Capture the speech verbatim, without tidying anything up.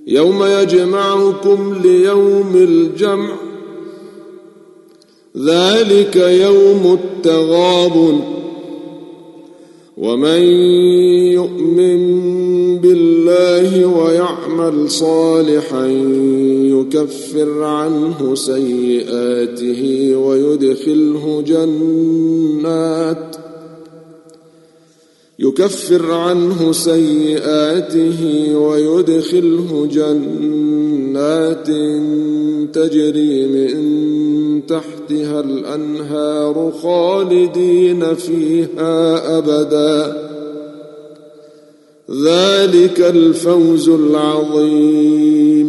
يوم يجمعكم ليوم الجمع ذلك يوم التغابن ومن يؤمن بالله ويعمل صالحا يكفر عنه سيئاته ويدخله جنات يكفر عنه سيئاته ويدخله جنات تجري من تحتها الأنهار خالدين فيها أبدا ذلك الفوز العظيم.